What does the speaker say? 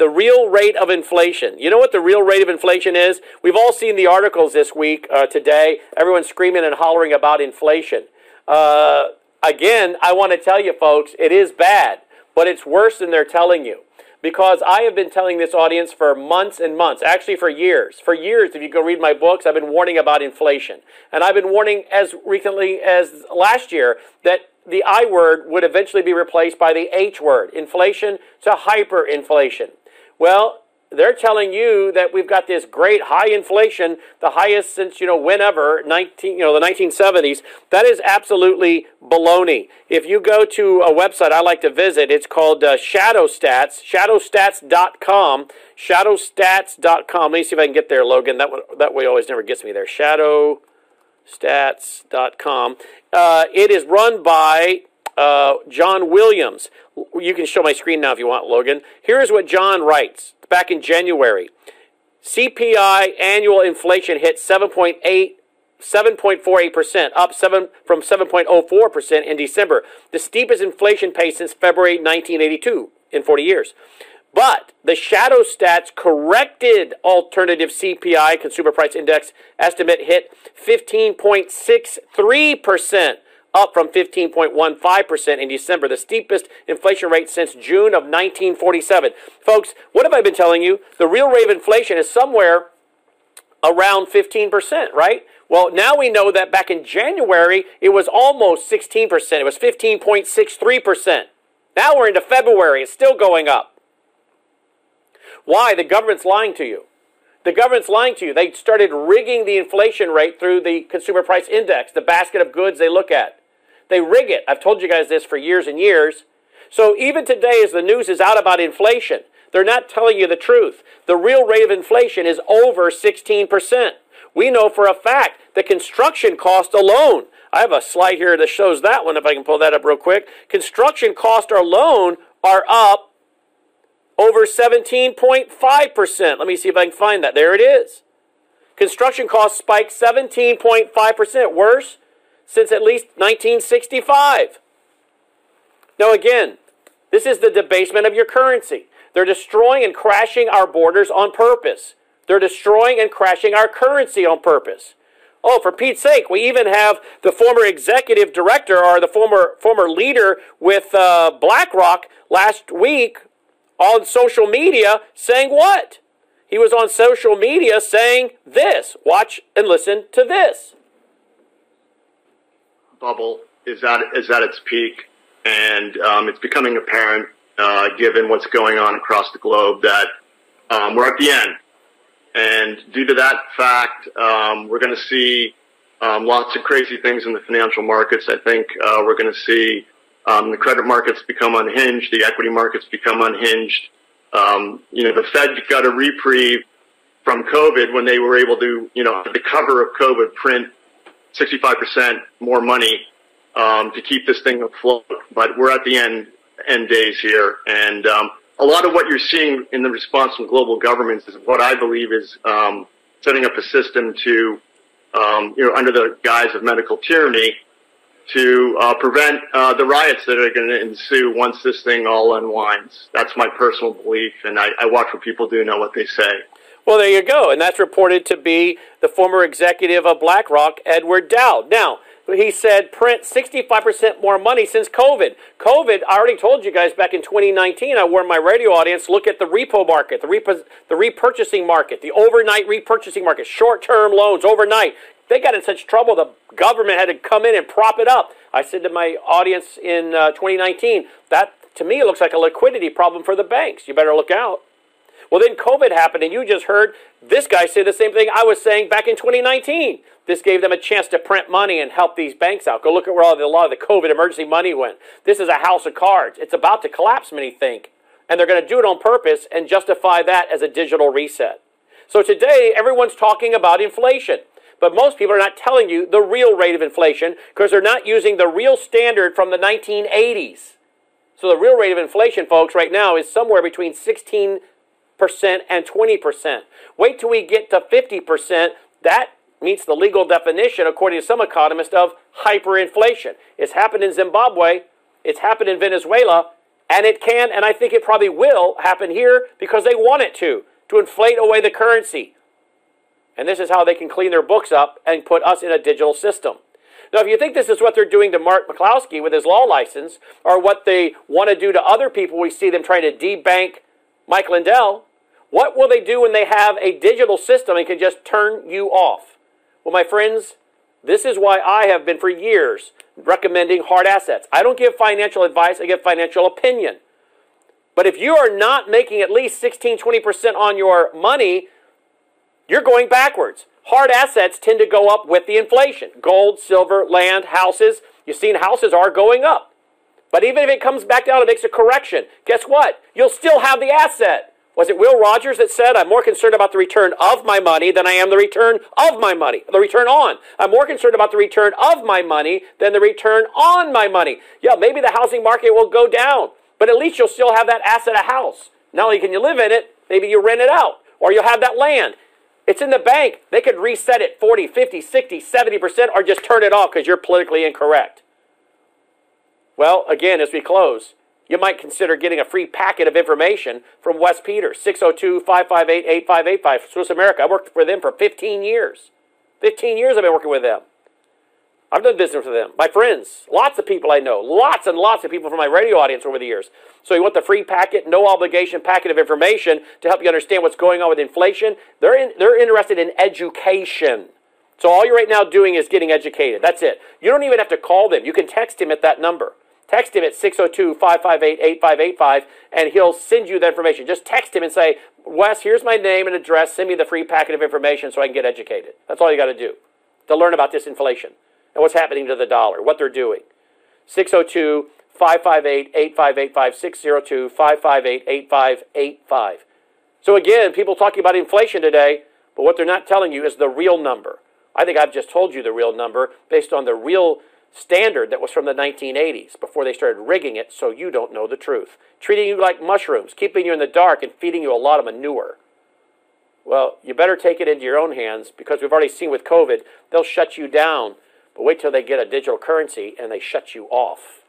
the real rate of inflation. You know what the real rate of inflation is? We've all seen the articles this week, today. Everyone's screaming and hollering about inflation. Again, I want to tell you folks, it is bad, but it's worse than they're telling you. Because I have been telling this audience for months and months, actually for years. For years, if you go read my books, I've been warning about inflation. And I've been warning as recently as last year that the I word would eventually be replaced by the H word, inflation to hyperinflation. Well, they're telling you that we've got this great high inflation, the highest since, whenever, the 1970s. That is absolutely baloney. If you go to a website I like to visit, it's called Shadow Stats, shadowstats.com, shadowstats.com. Let me see if I can get there, Logan. That way always never gets me there. Shadowstats.com. It is run by John Williams. You can show my screen now if you want, Logan. Here's what John writes. Back in January, CPI annual inflation hit 7.48%, up from 7.04% in December, the steepest inflation pace since February 1982 in 40 years. But the Shadow Stats corrected alternative CPI, Consumer Price Index, estimate hit 15.63%. Up from 15.15% in December, the steepest inflation rate since June of 1947. Folks, what have I been telling you? The real rate of inflation is somewhere around 15%, right? Well, now we know that back in January, it was almost 16%. It was 15.63%. Now we're into February. It's still going up. Why? The government's lying to you. The government's lying to you. They started rigging the inflation rate through the Consumer Price Index, the basket of goods they look at. They rig it. I've told you guys this for years and years. So even today, as the news is out about inflation, they're not telling you the truth. The real rate of inflation is over 16%. We know for a fact the construction cost alone, I have a slide here that shows that one, if I can pull that up real quick. Construction costs alone are up over 17.5%. Let me see if I can find that. There it is. Construction costs spiked 17.5%. Worse since at least 1965. Now again, this is the debasement of your currency. They're destroying and crashing our borders on purpose. They're destroying and crashing our currency on purpose. Oh, for Pete's sake, we even have the former executive director or the former leader with BlackRock last week on social media saying what? He was on social media saying this. Watch and listen to this. Bubble is at its peak, and it's becoming apparent, given what's going on across the globe, that we're at the end. And due to that fact, we're going to see lots of crazy things in the financial markets. I think we're going to see the credit markets become unhinged, the equity markets become unhinged. The Fed got a reprieve from COVID when they were able to, under the cover of COVID, print 65% more money to keep this thing afloat. But we're at the end days here. And a lot of what you're seeing in the response from global governments is what I believe is setting up a system to, under the guise of medical tyranny, to prevent the riots that are going to ensue once this thing all unwinds. That's my personal belief, and I watch what people do, know what they say. Well, there you go. And that's reported to be the former executive of BlackRock, Edward Dowd. Now, he said print 65% more money since COVID. COVID, I already told you guys back in 2019, I warned my radio audience, look at the repo market, the repurchasing market, the overnight repurchasing market, short-term loans overnight. They got in such trouble, the government had to come in and prop it up. I said to my audience in 2019, that to me looks like a liquidity problem for the banks. You better look out. Well, then COVID happened, and you just heard this guy say the same thing I was saying back in 2019. This gave them a chance to print money and help these banks out. Go look at where a lot of the COVID emergency money went. This is a house of cards. It's about to collapse, many think. And they're going to do it on purpose and justify that as a digital reset. So today, everyone's talking about inflation. But most people are not telling you the real rate of inflation because they're not using the real standard from the 1980s. So the real rate of inflation, folks, right now is somewhere between 16% and 20%. Wait till we get to 50%. That meets the legal definition, according to some economists, of hyperinflation. It's happened in Zimbabwe. It's happened in Venezuela. And it can, and I think it probably will happen here because they want it to inflate away the currency. And this is how they can clean their books up and put us in a digital system. Now, if you think this is what they're doing to Mark McCloskey with his law license, or what they want to do to other people, we see them trying to debank Mike Lindell, what will they do when they have a digital system and can just turn you off? Well, my friends, this is why I have been for years recommending hard assets. I don't give financial advice, I give financial opinion. But if you are not making at least 16, 20% on your money, you're going backwards. Hard assets tend to go up with the inflation. Gold, silver, land, houses. You've seen houses are going up. But even if it comes back down and makes a correction, guess what? You'll still have the asset. Was it Will Rogers that said, I'm more concerned about the return of my money than I am the return of my money? The return on. I'm more concerned about the return of my money than the return on my money. Yeah, maybe the housing market will go down, but at least you'll still have that asset, a house. Not only can you live in it, maybe you rent it out, or you'll have that land. It's in the bank. They could reset it 40, 50, 60, 70%, or just turn it off because you're politically incorrect. Well, again, as we close, you might consider getting a free packet of information from Wes Peters, 602-558-8585, Swiss America. I worked for them for 15 years. 15 years I've been working with them. I've done business with them. My friends, lots of people I know, lots and lots of people from my radio audience over the years. So you want the free packet, no obligation packet of information to help you understand what's going on with inflation. They're interested in education. So all you're right now doing is getting educated. That's it. You don't even have to call them. You can text him at that number. Text him at 602-558-8585, and he'll send you the information. Just text him and say, Wes, here's my name and address. Send me the free packet of information so I can get educated. That's all you got to do to learn about this inflation and what's happening to the dollar, what they're doing. 602-558-8585, 602-558-8585. So again, people talking about inflation today, but what they're not telling you is the real number. I think I've just told you the real number based on the real standard that was from the 1980s before they started rigging it so you don't know the truth. Treating you like mushrooms, keeping you in the dark, and feeding you a lot of manure. Well, you better take it into your own hands because we've already seen with COVID, they'll shut you down. But wait till they get a digital currency and they shut you off.